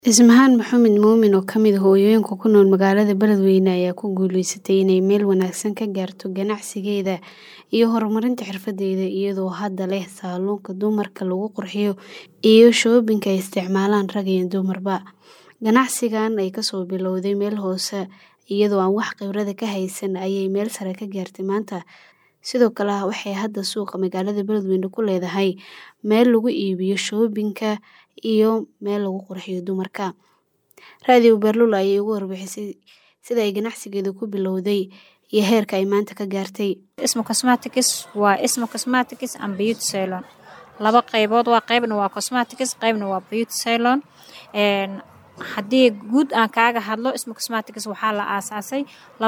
Ismahaan Maxamed Muumin oo ka mid ah hooyooyinka ku nool magaalada Beledweyne ayaa ku guuleysatay inay meel wanaagsan ka gaarto ganacsigeeda iyo horumarinta xirfadeeda iyadoo hadda leh saalonka dumarka lagu qurxiyo iyo shoobinka ay isticmaalaan rag iyo dumarba. Ganacsigan ay kasoo bilowday meel hoose iyadoo aan wax khibrad ka haysan ayay meel sare ka gaartay maanta. Sidoo kale waxay hadda suuqa magaalada Beledweyne ku leedahay meel lagu iibiyo shoobinka iyo meel lagu qurxiyo dumarka. Radio Berlul ayay ugu warbixisay sida ay ganacsigeedu ku bilowday iyo heerka ay maanta ka gaartay. Ismo Cosmetics waa Ismo Cosmetics and Beauty Salon. Laba qaybood waa qaybna waa cosmetics, qaybna waa beauty salon. Haddii guud aan kaaga hadlo Ismo Cosmetics waxaa la aasaasay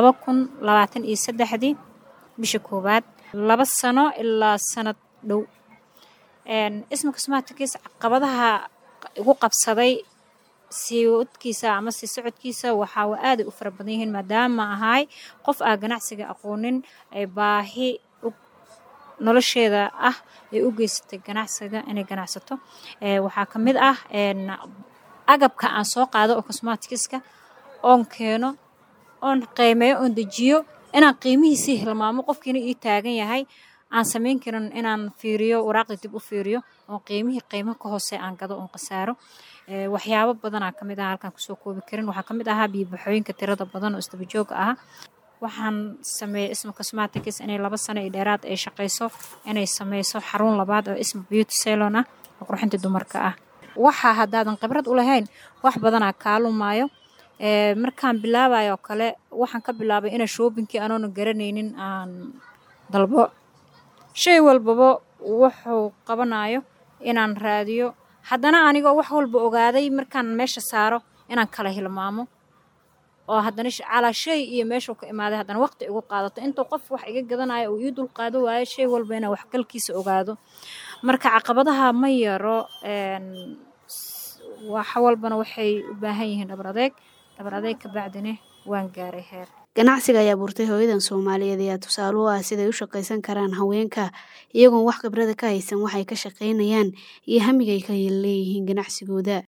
2023 bisha koowaad 2 sano ilaa sanad dhow. Ismo Cosmetics caqabadaha ugu qabsaday si socodkiisa waxaa aad u fara badan yihiin maadaama ahay qof ganacsiga aqoonin ay baahi nolosheeda ay u geysatay ganacsiga inay ganacsato. Waxaa ka mid ah agabka aan soo qaado oo cosmeticska oon keeno oon qiimeeyo oon dejiyo inaan qiimihiisa hilmaamo qofkiina ii taagan yahay aan samayn karin inaan fiiriyo waraaqda dib u fiiriyo oo qiimo ka hoose aan gado oon qasaaro. Waxyaabo badan ka mid ah halkaan kusoo koobi karin waxaa ka mid ah biyo baxooyinka tirada badan oo isdaba joog ah. Waxaan sameeyay Ismo Cosmetics inay 2 sano iyo dheeraad ay shaqeyso inay sameyso xarun labaad oo Ismo Beauty Salon ah oo qurxinta dumarka ah. Waxa haddaadan khibrad u lahayn wax badan ka lumaayo. Markaan bilaabayo kale waxaan ka bilaabay in shoobinki anoon garanaynin aan dalbo shay walbaba wuxuu qabanayo inaan raadiyo haddana aniga wax walba ogaaday markaan meesha saaro inaan kala hilmaamo oo haddana cala shay iyo meesha ka imaaday haddana waqti igu qaadato inta qof wax iga gadanayo oo ii dul qaado waayo shay walba inaan wax kalkiisa ogaado. Marka caqabadaha ma yaro wax walbana waxay u baahan yihiin dhabar adeeg ka bacdina waan gaaray heer. Ganacsiga ayaa burtay hooyadan Soomaaliyeed ayaa tusaale u ah sida ay u shaqeysan karaan haweenka iyagoo wax khibrad ka haysan waxay ka shaqeynayaan iyo hamiga ay ka leeyihiin ganacsigooda.